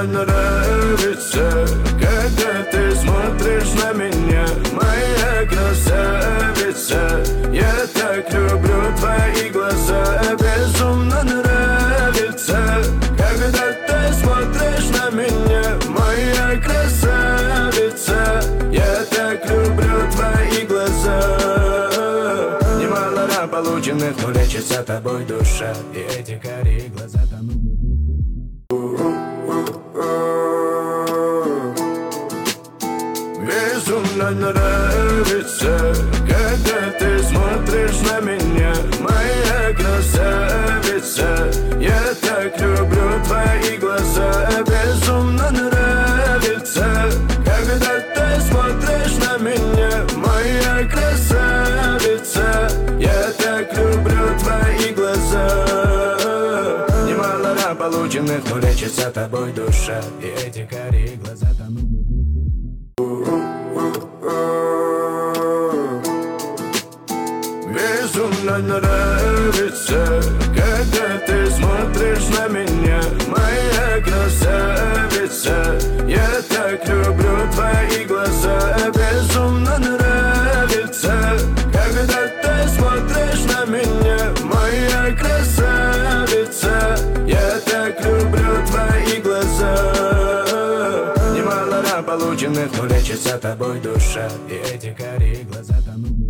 нравится, когда ты смотришь на меня, моя красавица. Я так люблю твои глаза, безумно нравится, когда ты смотришь на меня, моя красавица. Я так люблю твои глаза. Немало ран полученных, но лечится тобой душа, и эти карие глаза тонут. Безумно нравится, когда ты смотришь на меня, моя красавица. Я так люблю твои глаза, безумно нравится, когда ты смотришь на меня, моя красавица. Я так люблю твои глаза. Немало ран полученных, но лечится тобой душа, и эти карие глаза тонут. Безумно нравится, когда ты смотришь на меня, моя красавица. Я так люблю твои глаза, безумно нравится, когда ты смотришь на меня, моя красавица. Я так люблю твои глаза. Немало ран полученных, но лечится тобой душа, и эти карие глаза тонут.